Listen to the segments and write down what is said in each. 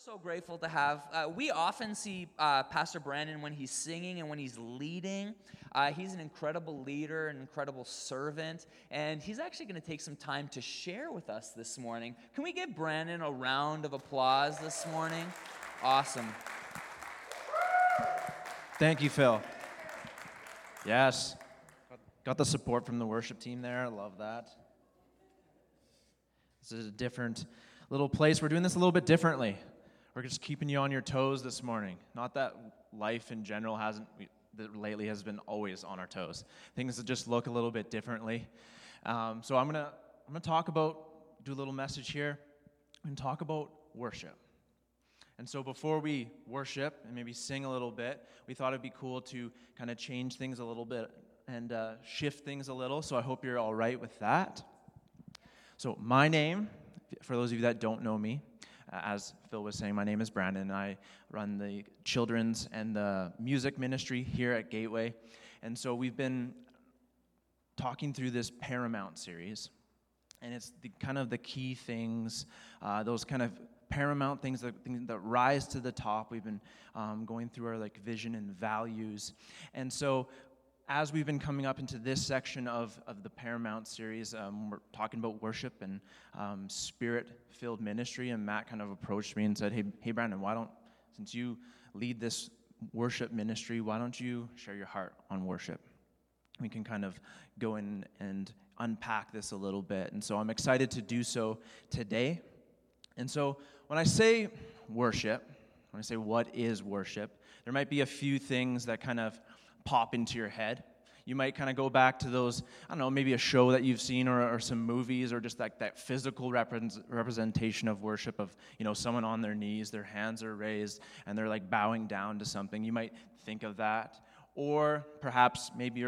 so grateful to have. We often see Pastor Brandon when he's singing and when he's leading. He's an incredible leader, an incredible servant, and he's actually going to take some time to share with us this morning. Can we give Brandon a round of applause this morning? Awesome. Thank you, Phil. Yes. Got the support from the worship team there. I love that. This is a different little place. We're doing this a little bit differently. We're just keeping you on your toes this morning. Not that life in general lately has been always on our toes. Things that just look a little bit differently. So I'm gonna do a little message here and talk about worship. And so before we worship and maybe sing a little bit, we thought it'd be cool to kind of change things a little bit and shift things a little. So I hope you're all right with that. So my name, for those of you that don't know me, as Phil was saying, my name is Brandon. I run the children's and the music ministry here at Gateway. And so we've been talking through this Paramount series. And it's kind of the key things, those kind of paramount things that rise to the top. We've been going through our vision and values. And so as we've been coming up into this section of the Paramount series, we're talking about worship and spirit-filled ministry, and Matt kind of approached me and said, hey Brandon, since you lead this worship ministry, why don't you share your heart on worship? We can kind of go in and unpack this a little bit, and so I'm excited to do so today. And so when I say worship, when I say what is worship, there might be a few things that kind of pop into your head. You might kind of go back to those, I don't know, maybe a show that you've seen or some movies, or just that physical representation of worship of, someone on their knees, their hands are raised, and they're bowing down to something. You might think of that. Or perhaps maybe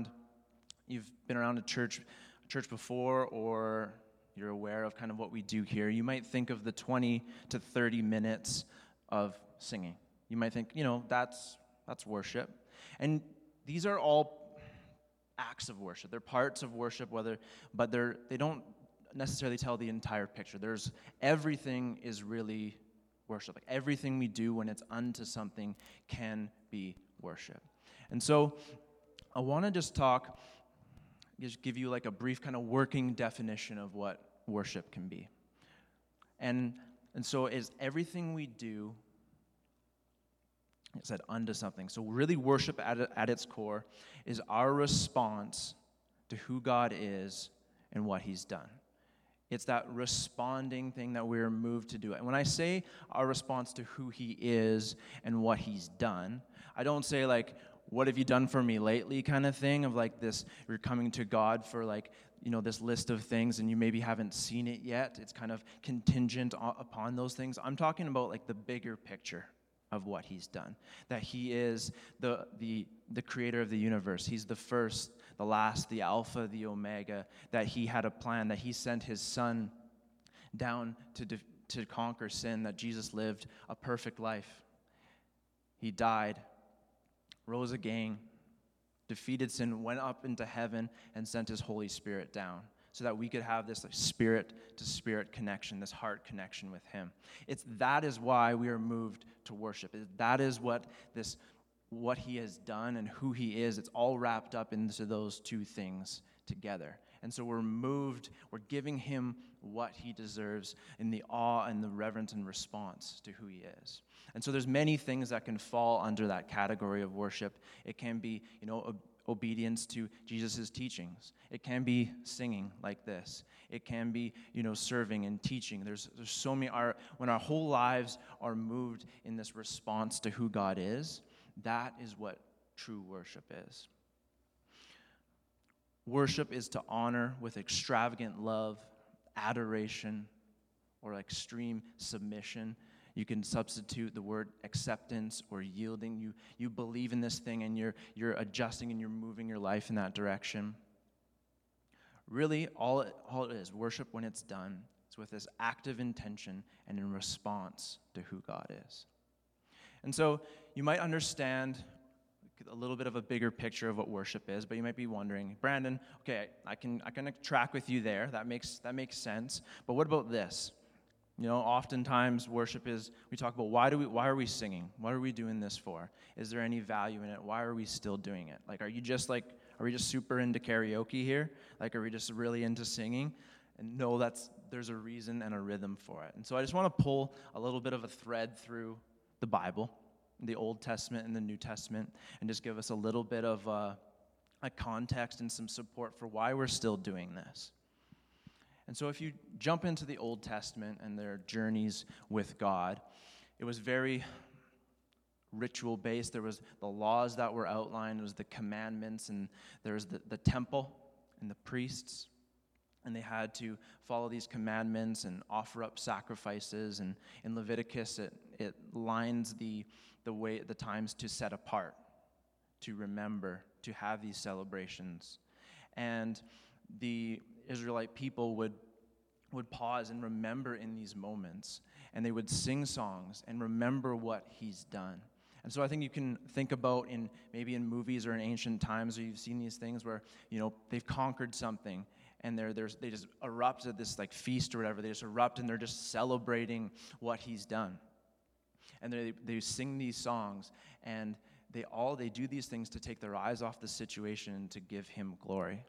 you've been around a church before, or you're aware of kind of what we do here. You might think of the 20 to 30 minutes of singing. You might think, that's worship. And these are all acts of worship. They're parts of worship, but they don't necessarily tell the entire picture. Everything is really worship. Everything we do when it's unto something can be worship. And so I want to just give you a brief kind of working definition of what worship can be. And so is everything we do, it said unto something. So really worship at its core is our response to who God is and what he's done. It's that responding thing that we're moved to do. And when I say our response to who he is and what he's done, I don't say what have you done for me lately kind of thing of this, you're coming to God for this list of things and you maybe haven't seen it yet. It's kind of contingent upon those things. I'm talking about the bigger picture of what he's done, that he is the creator of the universe. He's the first, the last, the Alpha, the Omega, that he had a plan, that he sent his son down to conquer sin, that Jesus lived a perfect life. He died, rose again, defeated sin, went up into heaven, and sent his Holy Spirit down so that we could have this spirit-to-spirit connection, this heart connection with him. That is why we are moved to worship. That is what he has done and who he is. It's all wrapped up into those two things together. And so we're giving him what he deserves in the awe and the reverence and response to who he is. And so there's many things that can fall under that category of worship. It can be, obedience to Jesus' teachings. It can be singing like this. It can be, serving and teaching. There's so many, when our whole lives are moved in this response to who God is, that is what true worship is. Worship is to honor with extravagant love, adoration, or extreme submission. You can substitute the word acceptance or yielding. You believe in this thing and you're adjusting and you're moving your life in that direction. Really, all it is, worship when it's done, is with this active intention and in response to who God is. And so you might understand a little bit of a bigger picture of what worship is, but you might be wondering, Brandon, okay, I can track with you there. That makes sense. But what about this? Oftentimes worship is, we talk about why are we singing? What are we doing this for? Is there any value in it? Why are we still doing it? Are we just super into karaoke here? Are we just really into singing? And no, there's a reason and a rhythm for it. And so I just want to pull a little bit of a thread through the Bible, the Old Testament and the New Testament, and just give us a little bit of a context and some support for why we're still doing this. And so if you jump into the Old Testament and their journeys with God, it was very ritual-based. There was the laws that were outlined, there was the commandments, and there was the temple and the priests, and they had to follow these commandments and offer up sacrifices. And in Leviticus, it lines the times to set apart, to remember, to have these celebrations. And the Israelite people would pause and remember in these moments, and they would sing songs and remember what he's done. And so I think you can think about maybe in movies or in ancient times where you've seen these things where, they've conquered something, and they just erupt at this feast or whatever. They just erupt and they're just celebrating what he's done. And they sing these songs, and they do these things to take their eyes off the situation and to give him glory.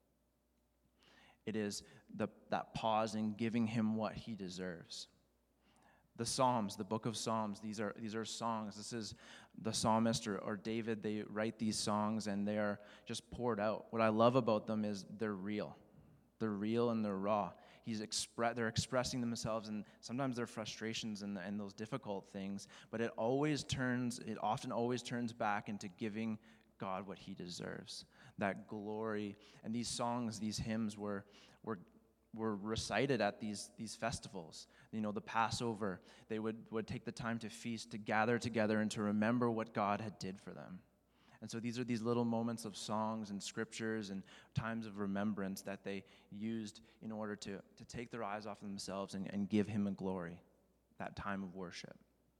It is that pause in giving him what he deserves. The Psalms, the book of Psalms, these are songs. This is the psalmist or David. They write these songs and they are just poured out. What I love about them is they're real. They're real and they're raw. They're expressing themselves and sometimes their frustrations and those difficult things. But it often always turns back into giving God what he deserves. That glory. And these songs, these hymns were recited at these festivals. The Passover, they would take the time to feast, to gather together and to remember what God had did for them. And so these are these little moments of songs and scriptures and times of remembrance that they used in order to take their eyes off of themselves and give him a glory, that time of worship.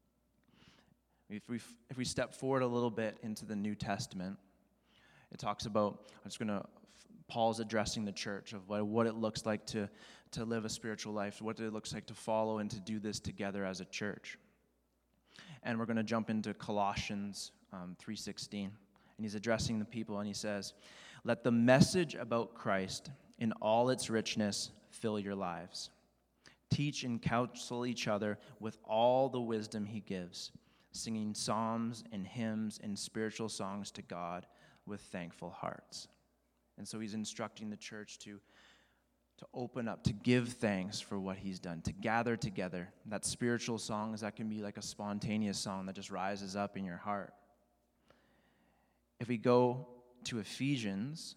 If we step forward a little bit into the New Testament, it talks about, Paul's addressing the church of what it looks like to live a spiritual life, what it looks like to follow and to do this together as a church. And we're going to jump into Colossians 3:16. And he's addressing the people and he says, "Let the message about Christ in all its richness fill your lives. Teach and counsel each other with all the wisdom he gives, singing psalms and hymns and spiritual songs to God with thankful hearts." And so he's instructing the church to open up, to give thanks for what he's done, to gather together. That spiritual songs, that can be like a spontaneous song that just rises up in your heart. If we go to Ephesians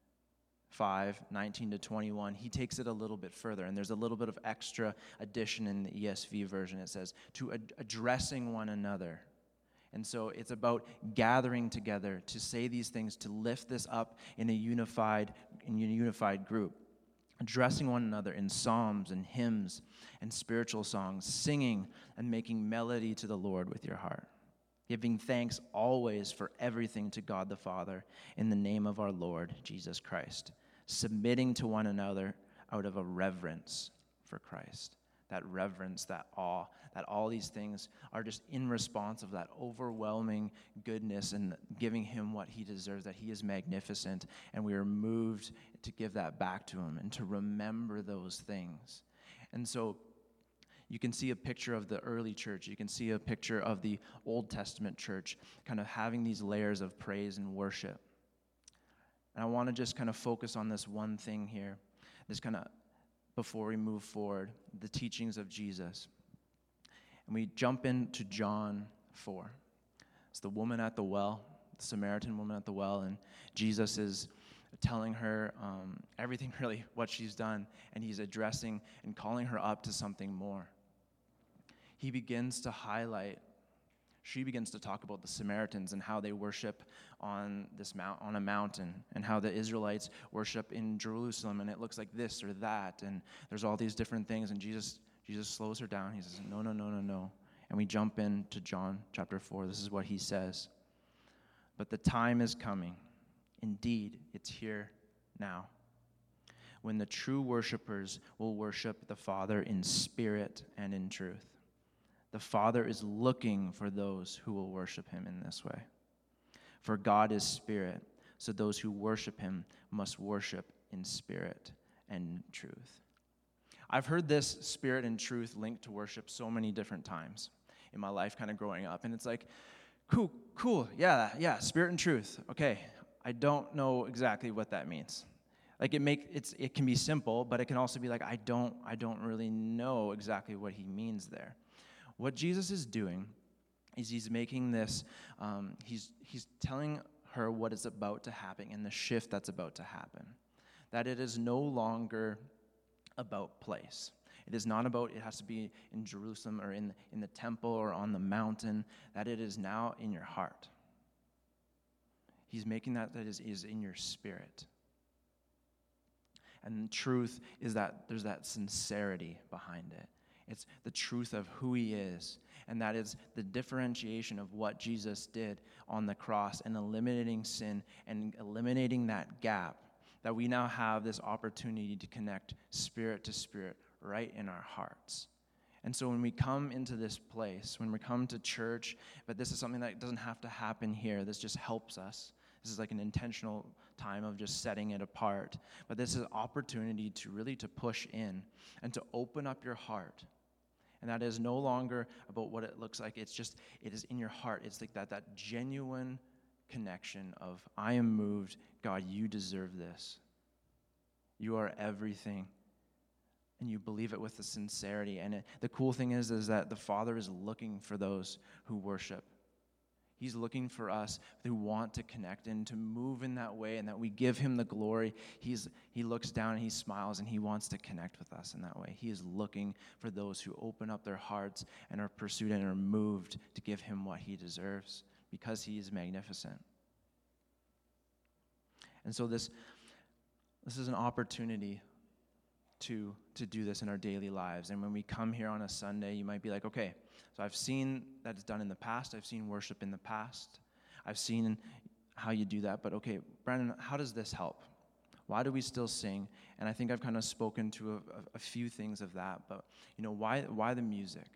5:19-21, he takes it a little bit further, and there's a little bit of extra addition in the ESV version. It says, to addressing one another. And so it's about gathering together to say these things, to lift this up in a unified group, addressing one another in psalms and hymns and spiritual songs, singing and making melody to the Lord with your heart, giving thanks always for everything to God the Father in the name of our Lord Jesus Christ, submitting to one another out of a reverence for Christ. That reverence, that awe, that all these things are just in response of that overwhelming goodness and giving him what he deserves, that he is magnificent, and we are moved to give that back to him and to remember those things. And so you can see a picture of the early church. You can see a picture of the Old Testament church kind of having these layers of praise and worship. And I want to just kind of focus on this one thing here, this kind of, before we move forward, the teachings of Jesus. And we jump into John 4. It's the woman at the well, the Samaritan woman at the well, and Jesus is telling her everything really what she's done, and he's addressing and calling her up to something more. She begins to talk about the Samaritans and how they worship on a mountain, and how the Israelites worship in Jerusalem, and it looks like this or that, and there's all these different things, and Jesus slows her down. He says, no. And we jump into John chapter 4. This is what he says. "But the time is coming. Indeed, it's here now, when the true worshipers will worship the Father in spirit and in truth. The Father is looking for those who will worship him in this way. For God is spirit, so those who worship him must worship in spirit and truth. I've heard this spirit and truth linked to worship so many different times in my life kind of growing up. And it's like, cool, yeah, spirit and truth. Okay, I don't know exactly what that means. Like it can be simple, but it can also be like, I don't really know exactly what he means there. What Jesus is doing is he's making this, he's telling her what is about to happen and the shift that's about to happen. That it is no longer about place. It is not about, it has to be in Jerusalem or in the temple or on the mountain, that it is now in your heart. He's making that is in your spirit. And the truth is that there's that sincerity behind it. It's the truth of who he is, and that is the differentiation of what Jesus did on the cross and eliminating sin and eliminating that gap, that we now have this opportunity to connect spirit to spirit right in our hearts. And so when we come into this place, when we come to church, but this is something that doesn't have to happen here, this just helps us. This is like an intentional time of just setting it apart. But this is an opportunity to really to push in and to open up your heart. And that is no longer about what it looks like. It is in your heart. It's like that genuine connection of, I am moved. God, you deserve this. You are everything. And you believe it with the sincerity. And the cool thing is that the Father is looking for those who worship. He's looking for us who want to connect and to move in that way, and that we give him the glory. He looks down and he smiles and he wants to connect with us in that way. He is looking for those who open up their hearts and are pursued and are moved to give him what he deserves because he is magnificent. And so this is an opportunity to do this in our daily lives. And when we come here on a Sunday, you might be like, okay, so I've seen that it's done in the past. I've seen worship in the past. I've seen how you do that. But okay, Brandon, how does this help? Why do we still sing? And I think I've kind of spoken to a few things of that. But, why the music?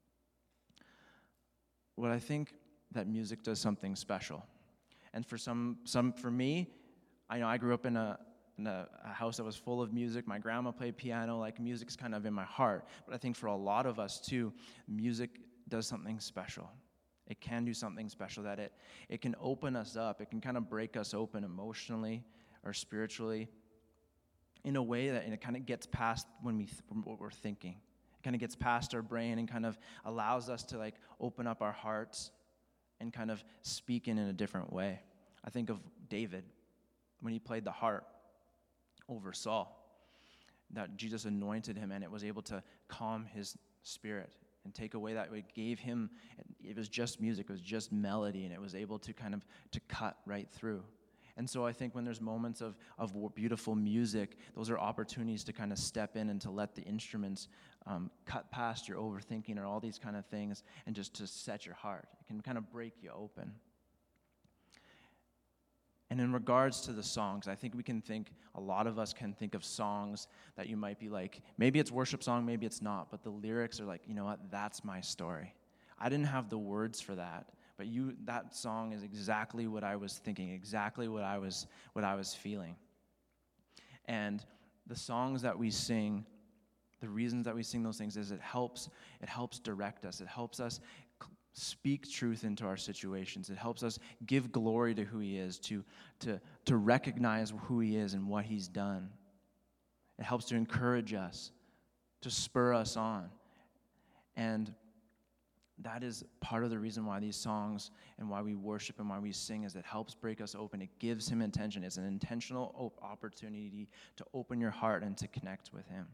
Well, I think that music does something special. And for me, I grew up in a house that was full of music. My grandma played piano. Like, music's kind of in my heart. But I think for a lot of us too, music does something special. It can do something special, that it can open us up. It can kind of break us open emotionally or spiritually in a way that it kind of gets past what we're thinking. It kind of gets past our brain and kind of allows us to open up our hearts and kind of speak in a different way. I think of David when he played the harp over Saul, that Jesus anointed him and it was able to calm his spirit and take away that. It gave him, it was just music, it was just melody, and it was able to kind of to cut right through. And so I think when there's moments of beautiful music, those are opportunities to kind of step in and to let the instruments cut past your overthinking or all these kind of things and just to set your heart. It can kind of break you open. And in regards to the songs, I think a lot of us can think of songs that you might be like, maybe it's worship song, maybe it's not, but the lyrics are like, you know what, that's my story. I didn't have the words for that, but that song is exactly what I was thinking, exactly what I was feeling. And the songs that we sing, the reasons that we sing those things is it helps direct us. It helps us speak truth into our situations. It helps us give glory to who he is, to recognize who he is and what he's done. It helps to encourage us, to spur us on. And that is part of the reason why these songs and why we worship and why we sing is it helps break us open. It gives him intention. It's an intentional opportunity to open your heart and to connect with him.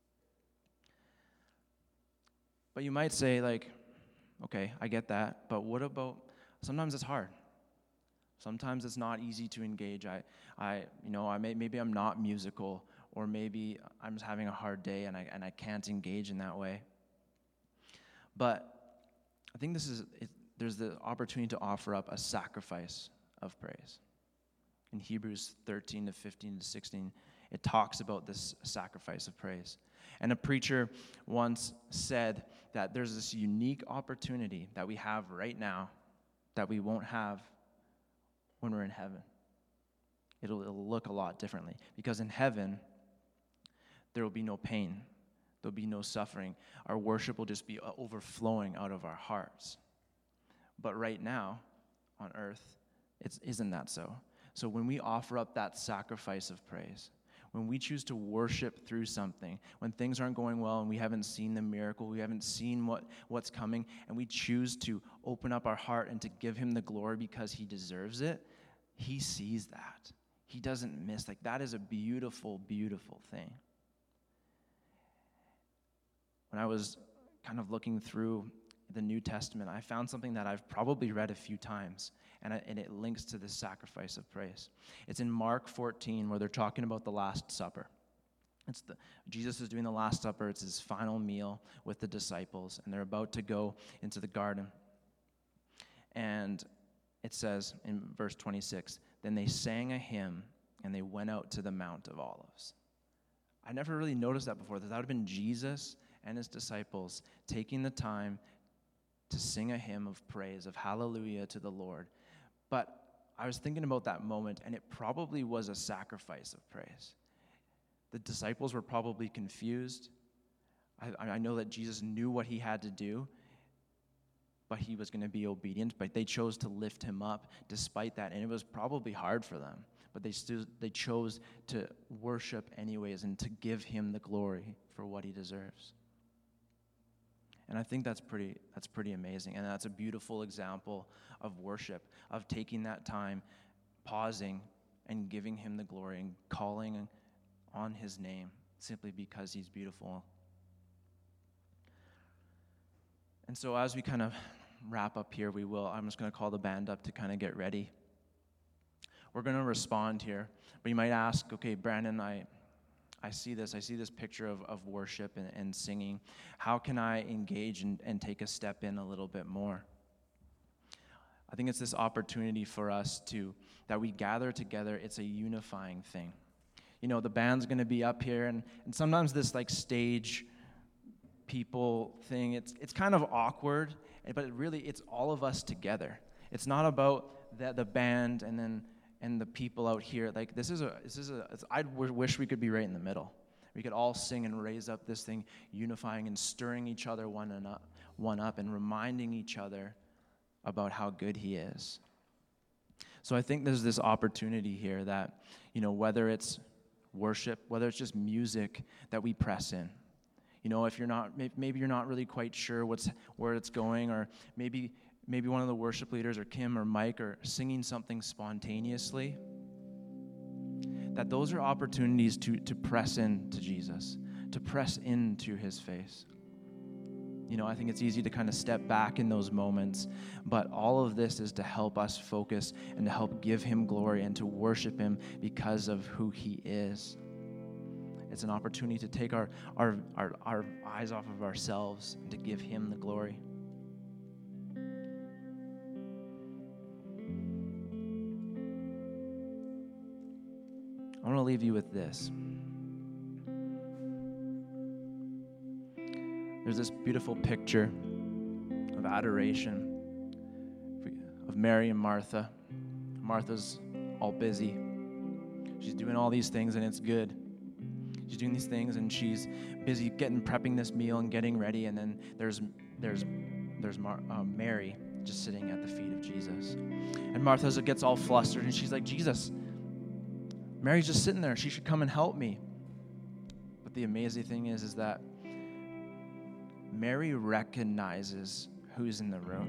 But you might say, okay, I get that, but what about, sometimes it's hard. Sometimes it's not easy to engage. Maybe I'm not musical, or maybe I'm just having a hard day and I can't engage in that way. But I think there's the opportunity to offer up a sacrifice of praise. In Hebrews 13 to 15 to 16, it talks about this sacrifice of praise. And a preacher once said that there's this unique opportunity that we have right now that we won't have when we're in heaven. It'll look a lot differently, because in heaven, there will be no pain. There'll be no suffering. Our worship will just be overflowing out of our hearts. But right now, on earth, isn't that so? So when we offer up that sacrifice of praise, when we choose to worship through something, when things aren't going well and we haven't seen the miracle, we haven't seen what's coming, and we choose to open up our heart and to give him the glory because he deserves it, he sees that. He doesn't miss. Like, that is a beautiful, beautiful thing. When I was kind of looking through the New Testament, I found something that I've probably read a few times, and it links to this sacrifice of praise. It's in Mark 14, where they're talking about the Last Supper. Jesus is doing the Last Supper. It's his final meal with the disciples, and they're about to go into the garden. And it says in verse 26, then they sang a hymn, and they went out to the Mount of Olives. I never really noticed that before. That would have been Jesus and his disciples taking the time to sing a hymn of praise, of hallelujah to the Lord. But I was thinking about that moment, and it probably was a sacrifice of praise. The disciples were probably confused. I know that Jesus knew what he had to do, but he was going to be obedient. But they chose to lift him up despite that, and it was probably hard for them. But they chose to worship anyways and to give him the glory for what he deserves. And I think that's pretty amazing, and that's a beautiful example of worship, of taking that time, pausing, and giving him the glory and calling on his name simply because he's beautiful. And so as we kind of wrap up here, I'm just going to call the band up to kind of get ready. We're going to respond here, but you might ask, okay, Brandon, I see this picture of worship and singing. How can I engage and take a step in a little bit more? I think it's this opportunity for us that we gather together. It's a unifying thing. You know, the band's going to be up here, and sometimes this like stage people thing, it's kind of awkward, but it's all of us together. It's not about the band and the people out here. Like, I wish we could be right in the middle. We could all sing and raise up this thing, unifying and stirring each other one up and reminding each other about how good he is. So I think there's this opportunity here that, you know, whether it's worship, whether it's just music, that we press in. You know, if maybe you're not really quite sure where it's going, or maybe one of the worship leaders or Kim or Mike are singing something spontaneously, that those are opportunities to press into Jesus, to press into his face. You know, I think it's easy to kind of step back in those moments, but all of this is to help us focus and to help give him glory and to worship him because of who he is. It's an opportunity to take our eyes off of ourselves and to give him the glory. I want to leave you with this. There's this beautiful picture of adoration of Mary and Martha. Martha's all busy. She's doing all these things, and it's good. She's doing these things, and she's busy prepping this meal and getting ready. And then there's Mary just sitting at the feet of Jesus. And Martha gets all flustered, and she's like, Jesus, Mary's just sitting there. She should come and help me. But the amazing thing is that Mary recognizes who's in the room.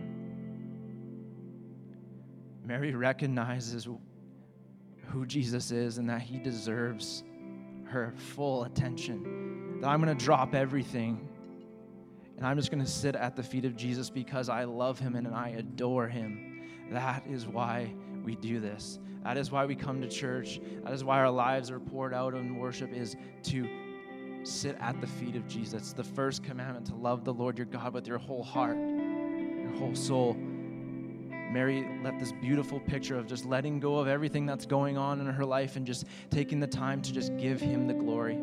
Mary recognizes who Jesus is and that he deserves her full attention. That I'm going to drop everything and I'm just going to sit at the feet of Jesus because I love him and I adore him. That is why we do this. That is why we come to church. That is why our lives are poured out in worship, is to sit at the feet of Jesus. It's the first commandment, to love the Lord your God with your whole heart, your whole soul. Mary left this beautiful picture of just letting go of everything that's going on in her life and just taking the time to just give him the glory.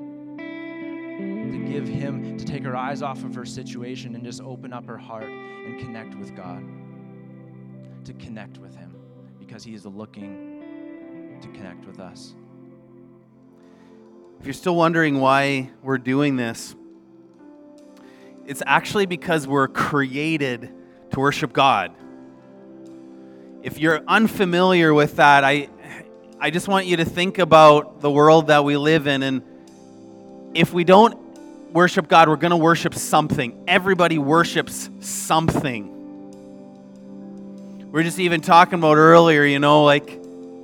To take her eyes off of her situation and just open up her heart and connect with God. To connect with him, because he is looking to connect with us. If you're still wondering why we're doing this, it's actually because we're created to worship God. If you're unfamiliar with that, I just want you to think about the world that we live in, and if we don't worship God, we're going to worship something. Everybody worships something. We were just even talking about earlier, like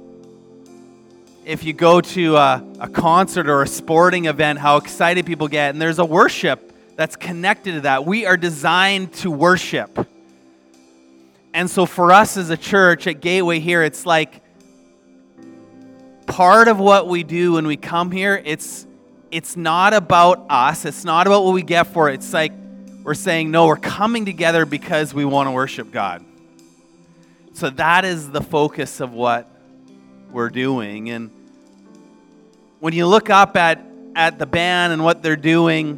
if you go to a concert or a sporting event, how excited people get, and there's a worship that's connected to that. We are designed to worship. And so for us as a church at Gateway here, it's like part of what we do when we come here, it's not about us. It's not about what we get for it. It's like we're saying, no, we're coming together because we want to worship God. So that is the focus of what we're doing. And when you look up at the band and what they're doing,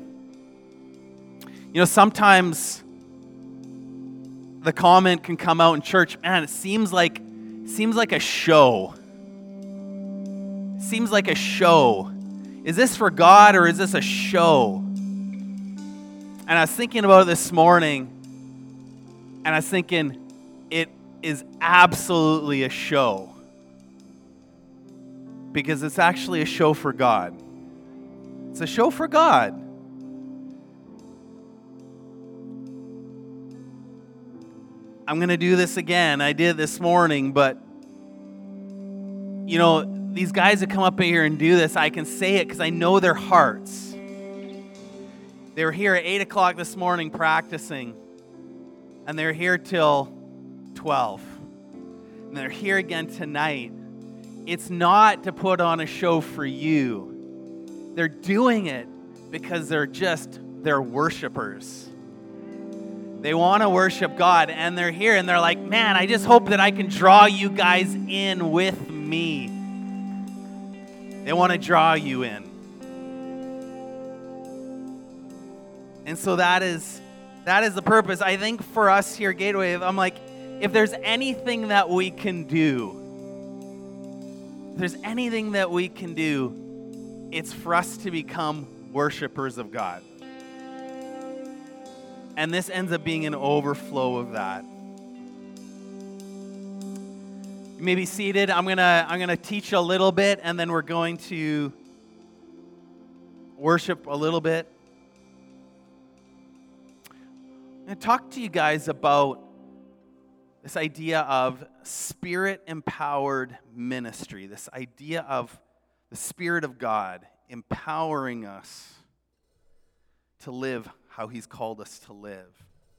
sometimes the comment can come out in church, man, it seems like a show. It seems like a show. Is this for God or is this a show? And I was thinking about it this morning, and I was thinking, it is absolutely a show. Because it's actually a show for God. It's a show for God. I'm going to do this again. I did this morning, but these guys that come up here and do this, I can say it because I know their hearts. They were here at 8 o'clock this morning practicing, and they're here till 12. And they're here again tonight. It's not to put on a show for you. They're doing it because they're worshipers. They want to worship God, and they're here, and they're like, man, I just hope that I can draw you guys in with me. They want to draw you in. And so that is the purpose. I think for us here at Gateway, I'm like, if there's anything that we can do, it's for us to become worshipers of God. And this ends up being an overflow of that. You may be seated. I'm gonna teach a little bit, and then we're going to worship a little bit. I'm going to talk to you guys about this idea of Spirit-empowered ministry, this idea of the Spirit of God empowering us to live how He's called us to live.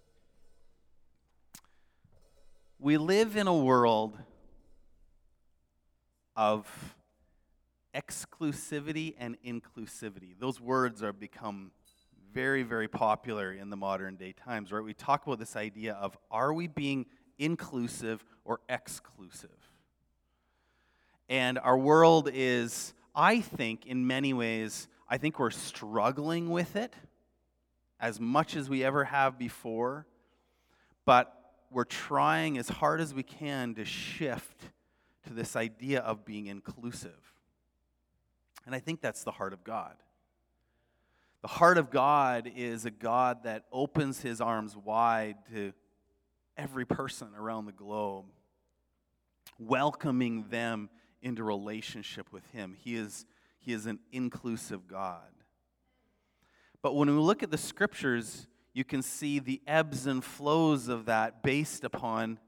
We live in a world of exclusivity and inclusivity. Those words have become very, very popular in the modern day times, right? We talk about this idea of, are we being inclusive or exclusive? And our world is, I think, in many ways, I think we're struggling with it as much as we ever have before, but we're trying as hard as we can to shift to this idea of being inclusive. And I think that's the heart of God. The heart of God is a God that opens His arms wide to every person around the globe, welcoming them into relationship with Him. He is an inclusive God. But when we look at the Scriptures, you can see the ebbs and flows of that based upon,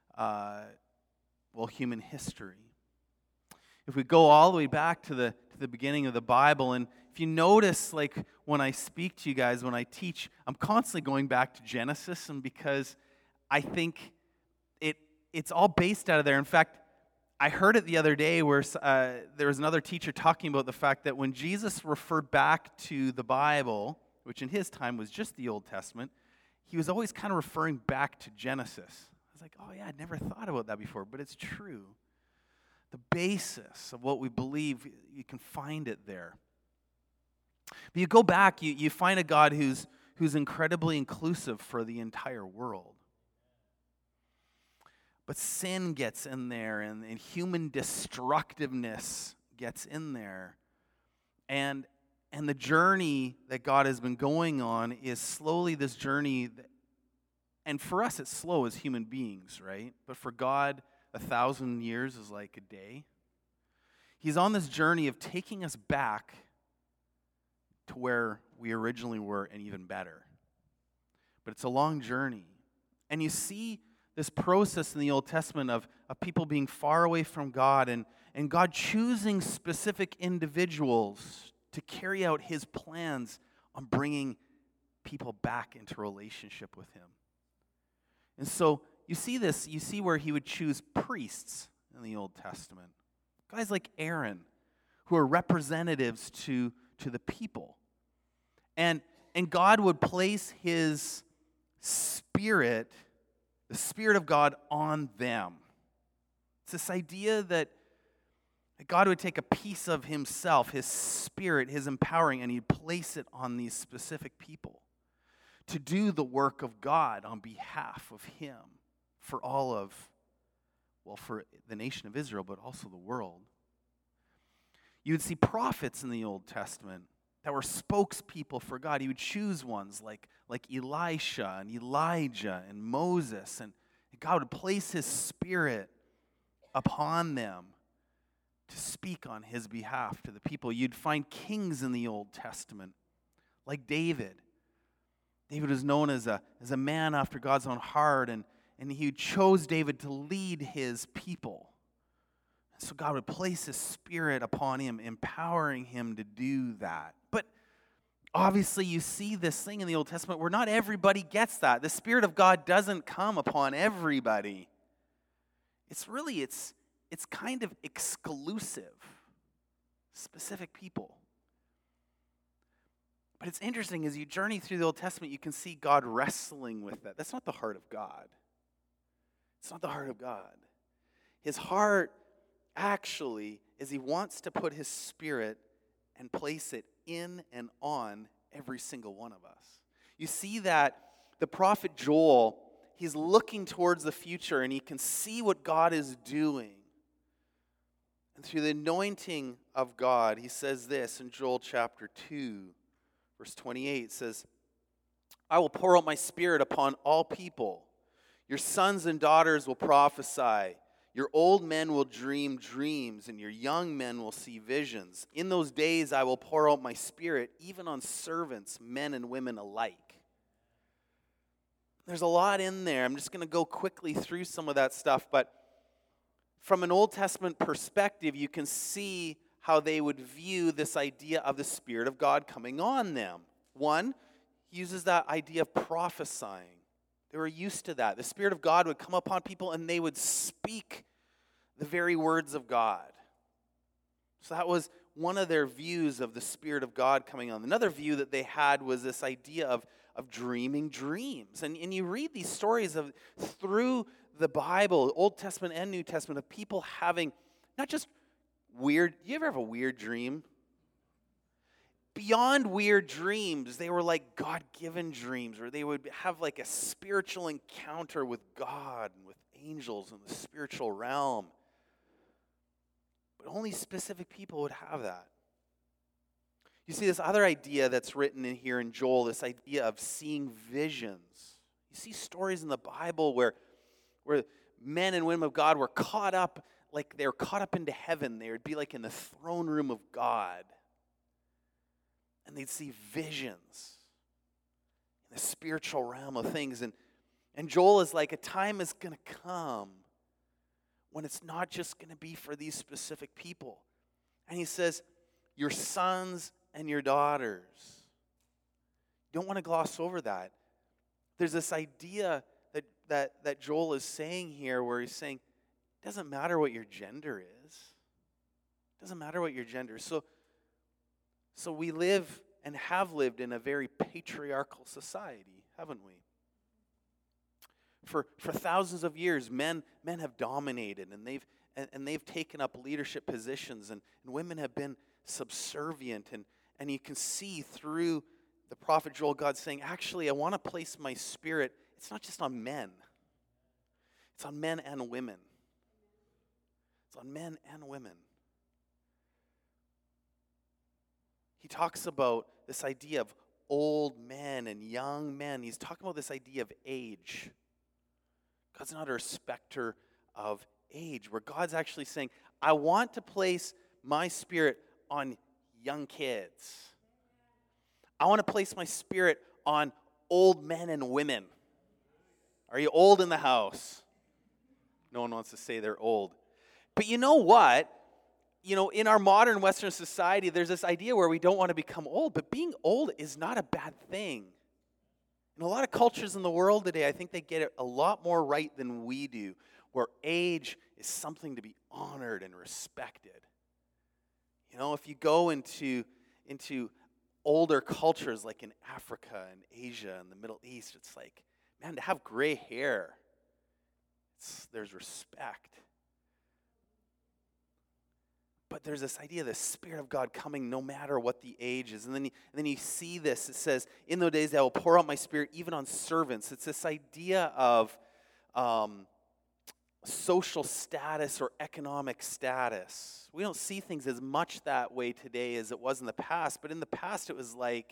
human history. If we go all the way back to the beginning of the Bible, and if you notice, like when I speak to you guys, when I teach, I'm constantly going back to Genesis, and because I think it's all based out of there. In fact, I heard it the other day where there was another teacher talking about the fact that when Jesus referred back to the Bible, which in his time was just the Old Testament, he was always kind of referring back to Genesis. was like, oh yeah, I'd never thought about that before, but it's true. The basis of what we believe, you can find it there. But you go back, you find a God who's incredibly inclusive for the entire world. But sin gets in there, and human destructiveness gets in there. And the journey that God has been going on is slowly this journey, and for us it's slow as human beings, right? But for God, 1,000 years is like a day. He's on this journey of taking us back to where we originally were and even better. But it's a long journey. And you see this process in the Old Testament of people being far away from God and God choosing specific individuals to carry out his plans on bringing people back into relationship with him. And so you see where he would choose priests in the Old Testament. Guys like Aaron, who are representatives to the people. And God would place his Spirit, the Spirit of God, on them. It's this idea that God would take a piece of himself, his Spirit, his empowering, and he'd place it on these specific people to do the work of God on behalf of him for for the nation of Israel, but also the world. You would see prophets in the Old Testament that were spokespeople for God. He would choose ones like Elisha and Elijah and Moses, and God would place his Spirit upon them to speak on his behalf to the people. You'd find kings in the Old Testament, like David. David was known as a man after God's own heart, and he chose David to lead his people. So God would place his Spirit upon him, empowering him to do that. But obviously you see this thing in the Old Testament where not everybody gets that. The Spirit of God doesn't come upon everybody. It's kind of exclusive, specific people. But it's interesting, as you journey through the Old Testament, you can see God wrestling with that. That's not the heart of God. It's not the heart of God. His heart actually is he wants to put his Spirit and place it in and on every single one of us. You see that the prophet Joel, he's looking towards the future and he can see what God is doing. And through the anointing of God, he says this in Joel chapter 2, verse 28, says, I will pour out my Spirit upon all people. Your sons and daughters will prophesy. Your old men will dream dreams, and your young men will see visions. In those days I will pour out my Spirit, even on servants, men and women alike. There's a lot in there. I'm just going to go quickly through some of that stuff, but from an Old Testament perspective, you can see how they would view this idea of the Spirit of God coming on them. One, he uses that idea of prophesying. They were used to that. The Spirit of God would come upon people and they would speak the very words of God. So that was one of their views of the Spirit of God coming on. Another view that they had was this idea of dreaming dreams. And you read these stories through the Bible, Old Testament and New Testament, of people having not just weird, you ever have a weird dream? Beyond weird dreams, they were like God-given dreams, or they would have like a spiritual encounter with God and with angels in the spiritual realm. But only specific people would have that. You see this other idea that's written in here in Joel, this idea of seeing visions. You see stories in the Bible where men and women of God were caught up, like they were caught up into heaven. They would be like in the throne room of God. And they'd see visions in the spiritual realm of things. And Joel is like, a time is going to come when it's not just going to be for these specific people. And he says, your sons and your daughters. You don't want to gloss over that. There's this idea that Joel is saying here where he's saying, it doesn't matter what your gender is. It doesn't matter what your gender is. So we live and have lived in a very patriarchal society, haven't we? For thousands of years, men have dominated, and they've taken up leadership positions, and women have been subservient. And you can see through the prophet Joel, God saying, actually, I want to place my Spirit. It's not just on men. It's on men and women. It's on men and women. He talks about this idea of old men and young men. He's talking about this idea of age. God's not a respecter of age, where God's actually saying, I want to place my Spirit on young kids. I want to place my Spirit on old men and women. Are you old in the house? No one wants to say they're old. But you know what? In our modern Western society, there's this idea where we don't want to become old, but being old is not a bad thing. In a lot of cultures in the world today, I think they get it a lot more right than we do, where age is something to be honored and respected. If you go into older cultures like in Africa and Asia and the Middle East, it's like, man, to have gray hair, there's respect. But there's this idea of the Spirit of God coming no matter what the age is. And then you see this. It says, in those days I will pour out my Spirit even on servants. It's this idea of social status or economic status. We don't see things as much that way today as it was in the past. But in the past, it was like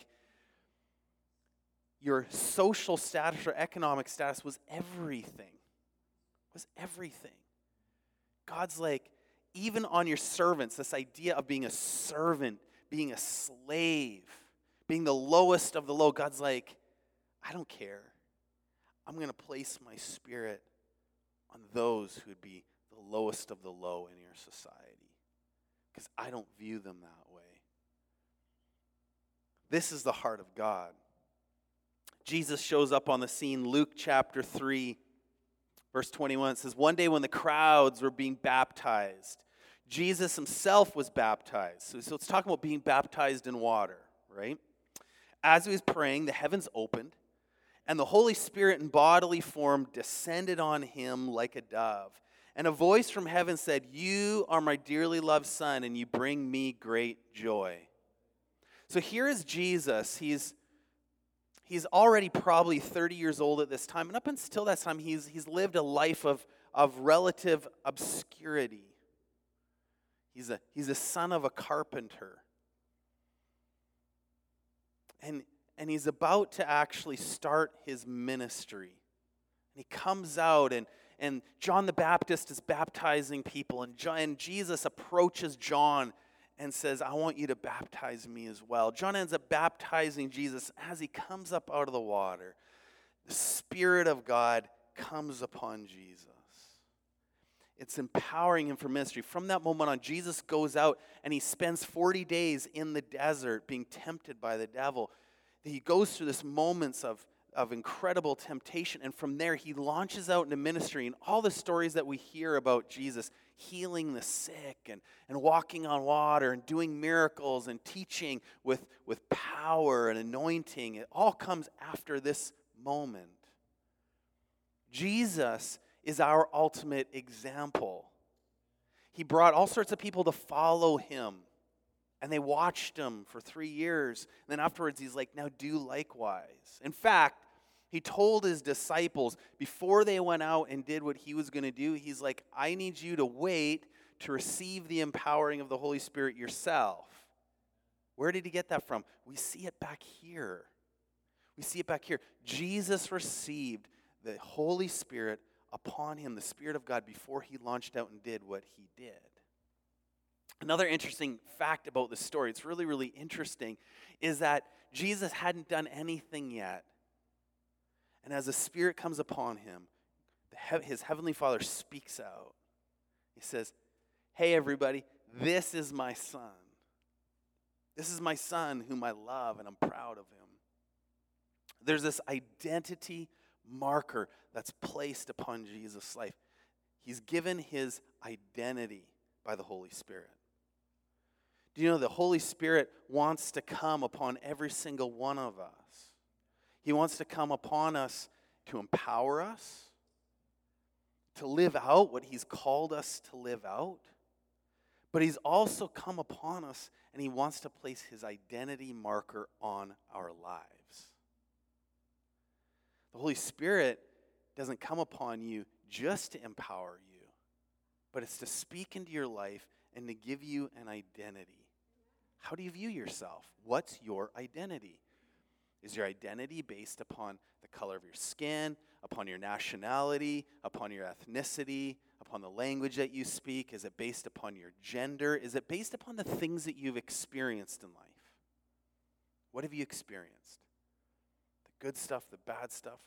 your social status or economic status was everything. Was everything. God's like, even on your servants, this idea of being a servant, being a slave, being the lowest of the low, God's like, I don't care. I'm going to place my Spirit on those who would be the lowest of the low in your society, because I don't view them that way. This is the heart of God. Jesus shows up on the scene. Luke chapter 3, verse 21, it says, one day when the crowds were being baptized, Jesus himself was baptized. So it's talking about being baptized in water, right? As he was praying, the heavens opened, and the Holy Spirit in bodily form descended on him like a dove. And a voice from heaven said, you are my dearly loved Son, and you bring me great joy. So here is Jesus. He's already probably 30 years old at this time. And up until that time, he's lived a life of relative obscurity. He's a son of a carpenter. And he's about to actually start his ministry. And he comes out, and John the Baptist is baptizing people. And Jesus approaches John and says, I want you to baptize me as well. John ends up baptizing Jesus. As he comes up out of the water, the Spirit of God comes upon Jesus. It's empowering him for ministry. From that moment on, Jesus goes out and he spends 40 days in the desert being tempted by the devil. He goes through this moments of incredible temptation, and from there he launches out into ministry. And all the stories that we hear about Jesus healing the sick and walking on water and doing miracles and teaching with power and anointing, it all comes after this moment. Jesus is our ultimate example. He brought all sorts of people to follow him, and they watched him for 3 years. And then afterwards, he's like, now do likewise. In fact, he told his disciples before they went out and did what he was going to do, he's like, I need you to wait to receive the empowering of the Holy Spirit yourself. Where did he get that from? We see it back here. We see it back here. Jesus received the Holy Spirit upon him, the Spirit of God, before he launched out and did what he did. Another interesting fact about this story, it's really, really interesting, is that Jesus hadn't done anything yet. And as the Spirit comes upon him, his Heavenly Father speaks out. He says, hey, everybody, this is my Son. This is my Son whom I love, and I'm proud of him. There's this identity marker that's placed upon Jesus' life. He's given his identity by the Holy Spirit. Do you know the Holy Spirit wants to come upon every single one of us? He wants to come upon us to empower us. to live out what he's called us to live out. But he's also come upon us, and he wants to place his identity marker on our lives. The Holy Spirit doesn't come upon you just to empower you, but it's to speak into your life and to give you an identity. How do you view yourself? What's your identity? Is your identity based upon the color of your skin, upon your nationality, upon your ethnicity, upon the language that you speak? Is it based upon your gender? Is it based upon the things that you've experienced in life? What have you experienced? The good stuff, the bad stuff?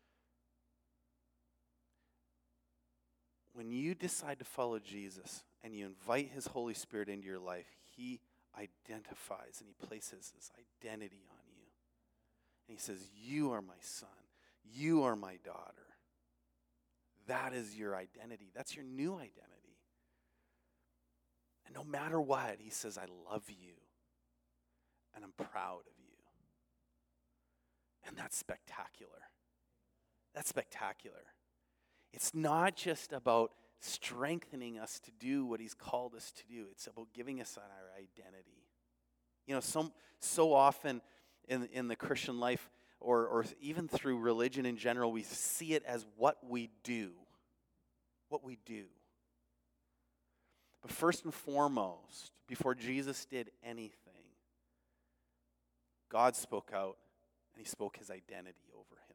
When you decide to follow Jesus and you invite his Holy Spirit into your life, he identifies and he places his identity on you. And he says, you are my son. You are my daughter. That is your identity. That's your new identity. And no matter what, he says, I love you. And I'm proud of you. And that's spectacular. That's spectacular. It's not just about strengthening us to do what he's called us to do. It's about giving us our identity. You know, so often in the Christian life, or even through religion in general, we see it as what we do. What we do. But first and foremost, before Jesus did anything, God spoke out and he spoke his identity over him.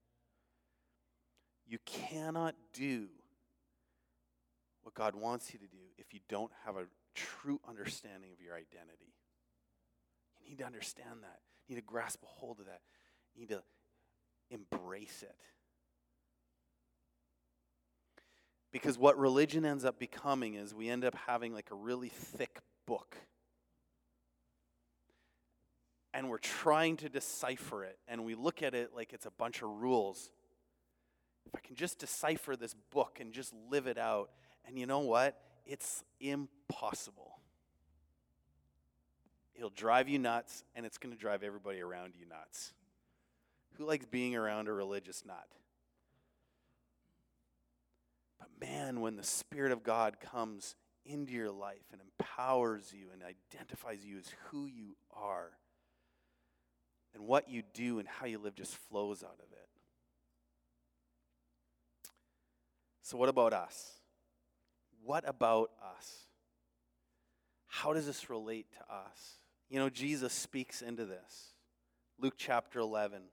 You cannot do what God wants you to do if you don't have a true understanding of your identity. You need to understand that. You need to grasp a hold of that. You need to embrace it. Because what religion ends up becoming is we end up having like a really thick book. And we're trying to decipher it. And we look at it like it's a bunch of rules. If I can just decipher this book and just live it out. And you know what? It's impossible. It'll drive you nuts, and it's going to drive everybody around you nuts. Who likes being around a religious nut? But man, when the Spirit of God comes into your life and empowers you and identifies you as who you are, then what you do and how you live just flows out of it. So what about us? What about us? How does this relate to us? You know, Jesus speaks into this. Luke chapter 11.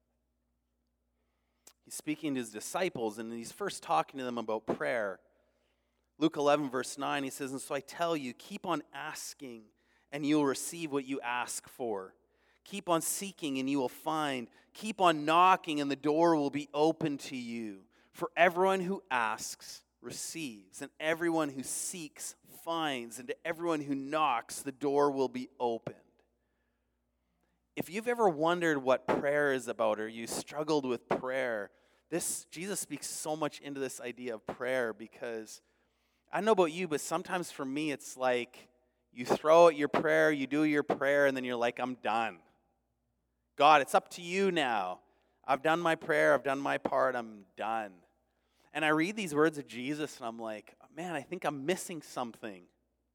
He's speaking to his disciples, and he's first talking to them about prayer. Luke 11, verse 9, he says, and so I tell you, keep on asking, and you'll receive what you ask for. Keep on seeking, and you will find. Keep on knocking, and the door will be open to you. For everyone who asks receives, and everyone who seeks finds, and to everyone who knocks, the door will be opened. If you've ever wondered what prayer is about, or you struggled with prayer, Jesus speaks so much into this idea of prayer, because I don't know about you, but sometimes for me it's like you throw out your prayer, you do your prayer, and then you're like, I'm done. God, it's up to you now. I've done my prayer, I've done my part, I'm done. And I read these words of Jesus and I'm like, man, I think I'm missing something.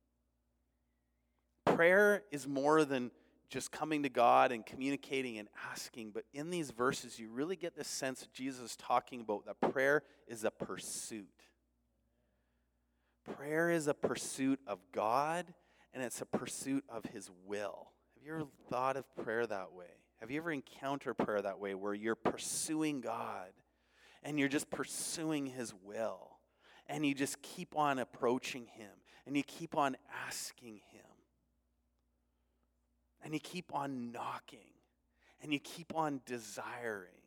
Prayer is more than just coming to God and communicating and asking, but in these verses you really get this sense that Jesus is talking about that prayer is a pursuit. Prayer is a pursuit of God, and it's a pursuit of his will. Have you ever thought of prayer that way? Have you ever encountered prayer that way, where you're pursuing God and you're just pursuing his will, and you just keep on approaching him, and you keep on asking him, and you keep on knocking, and you keep on desiring?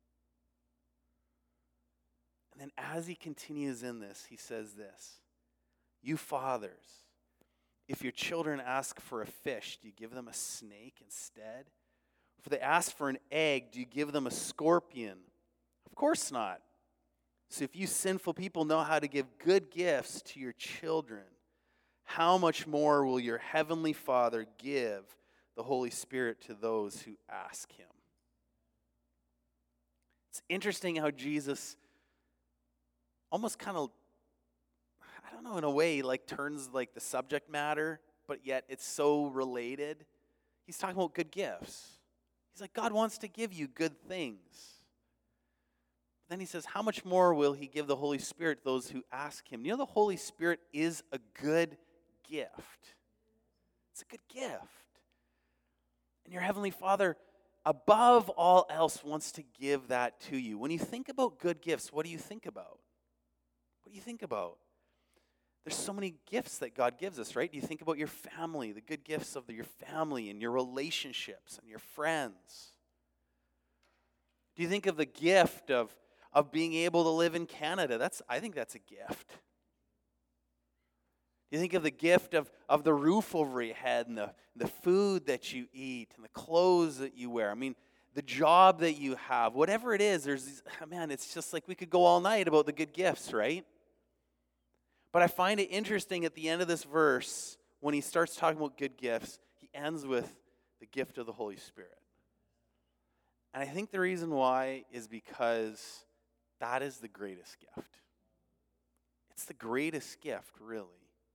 And then as he continues in this, he says this, you fathers, if your children ask for a fish, do you give them a snake instead? If they ask for an egg, do you give them a scorpion? Of course not. So if you sinful people know how to give good gifts to your children, how much more will your heavenly Father give the Holy Spirit to those who ask him? It's interesting how Jesus almost kind of, I don't know, in a way, like turns like the subject matter, but yet it's so related. He's talking about good gifts. He's like, God wants to give you good things. Then he says, how much more will he give the Holy Spirit to those who ask him? You know, the Holy Spirit is a good gift. It's a good gift. And your Heavenly Father, above all else, wants to give that to you. When you think about good gifts, what do you think about? What do you think about? There's so many gifts that God gives us, right? Do you think about your family, the good gifts of your family and your relationships and your friends? Do you think of the gift of being able to live in Canada? I think that's a gift. Do you think of the gift of the roof over your head and the food that you eat and the clothes that you wear? I mean, the job that you have, whatever it is, it's just like we could go all night about the good gifts, right? But I find it interesting at the end of this verse, when he starts talking about good gifts, he ends with the gift of the Holy Spirit. And I think the reason why is because that is the greatest gift. It's the greatest gift, really.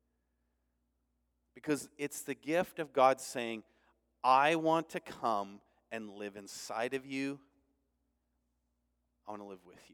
Because it's the gift of God saying, I want to come and live inside of you. I want to live with you.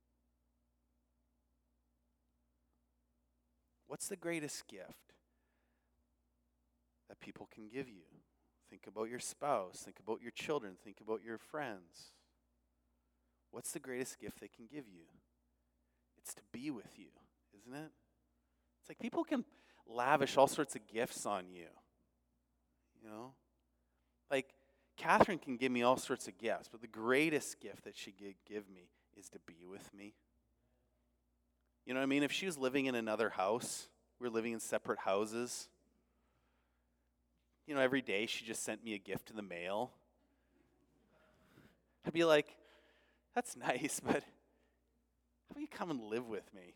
What's the greatest gift that people can give you? Think about your spouse. Think about your children. Think about your friends. What's the greatest gift they can give you? It's to be with you, isn't it? It's like people can lavish all sorts of gifts on you. You know? Like, Catherine can give me all sorts of gifts, but the greatest gift that she could give me is to be with me. You know what I mean? If she was living in another house, we were living in separate houses, you know, every day she just sent me a gift in the mail. I'd be like, that's nice, but how about you come and live with me?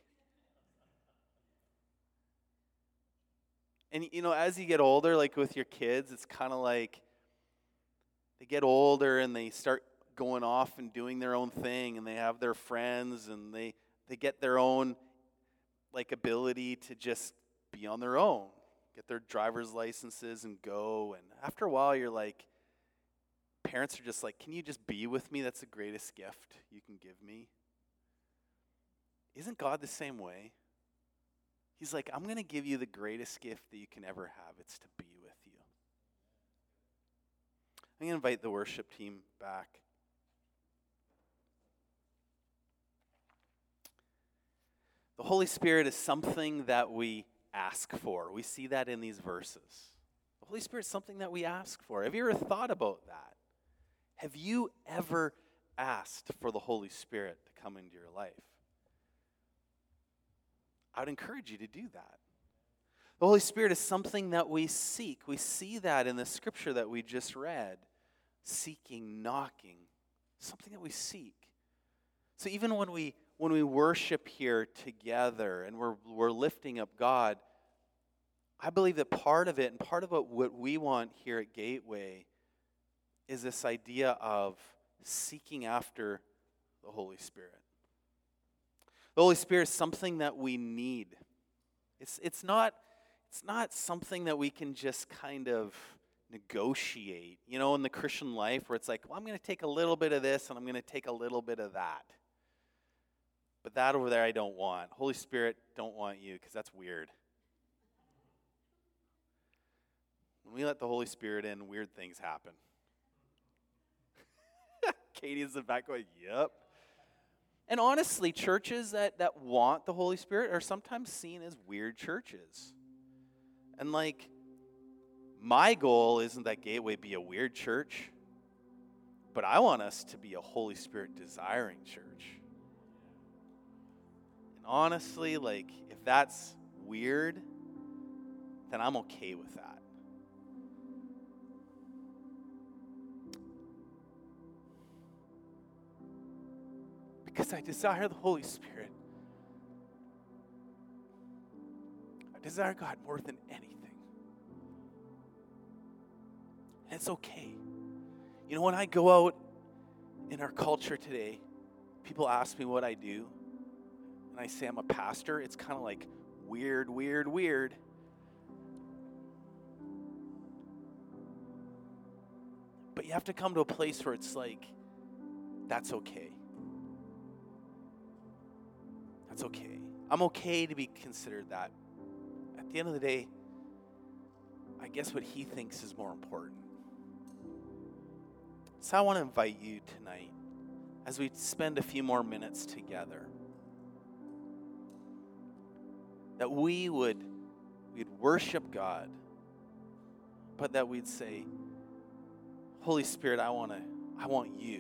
And, you know, as you get older, like with your kids, it's kind of like they get older and they start going off and doing their own thing, and they have their friends, and they get their own, like, ability to just be on their own, get their driver's licenses and go. And after a while, you're like, parents are just like, can you just be with me? That's the greatest gift you can give me. Isn't God the same way? He's like, I'm going to give you the greatest gift that you can ever have. It's to be with you. I'm going to invite the worship team back. The Holy Spirit is something that we ask for. We see that in these verses. The Holy Spirit is something that we ask for. Have you ever thought about that? Have you ever asked for the Holy Spirit to come into your life? I would encourage you to do that. The Holy Spirit is something that we seek. We see that in the scripture that we just read. Seeking, knocking, something that we seek. So even when we worship here together and we're lifting up God, I believe that part of it, and part of what we want here at Gateway, is this idea of seeking after the Holy Spirit. The Holy Spirit is something that we need. It's not something that we can just kind of negotiate, you know, in the Christian life, where it's like, well, I'm going to take a little bit of this and I'm going to take a little bit of that. But that over there I don't want. Holy Spirit, don't want you, because that's weird. When we let the Holy Spirit in, weird things happen. Katie's in the back going, yep. And honestly, churches that want the Holy Spirit are sometimes seen as weird churches. And like, my goal isn't that Gateway be a weird church, but I want us to be a Holy Spirit desiring church. And honestly, like, if that's weird, then I'm okay with that. Because I desire the Holy Spirit. I desire God more than anything. And it's okay. You know, when I go out in our culture today, people ask me what I do. and I say I'm a pastor, it's kind of like weird, weird, weird. But you have to come to a place where it's like, that's okay. That's okay. I'm okay to be considered that. At the end of the day, I guess what he thinks is more important. So I want to invite you tonight, as we spend a few more minutes together, that we'd worship God, but that we'd say, Holy Spirit, I want you.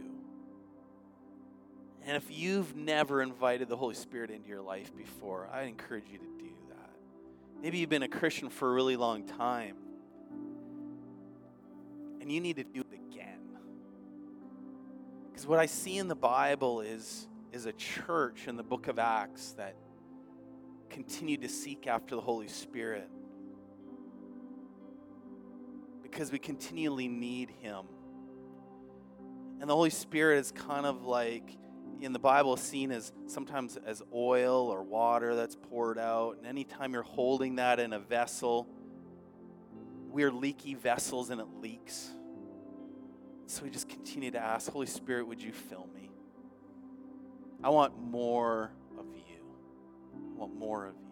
And if you've never invited the Holy Spirit into your life before, I encourage you to do that. Maybe you've been a Christian for a really long time, and you need to do it again. Because what I see in the Bible is a church in the book of Acts that continued to seek after the Holy Spirit, because we continually need him. And the Holy Spirit is kind of like, in the Bible, seen as sometimes as oil or water that's poured out. And anytime you're holding that in a vessel, we're leaky vessels and it leaks. So we just continue to ask, Holy Spirit, would you fill me? I want more of you. I want more of you.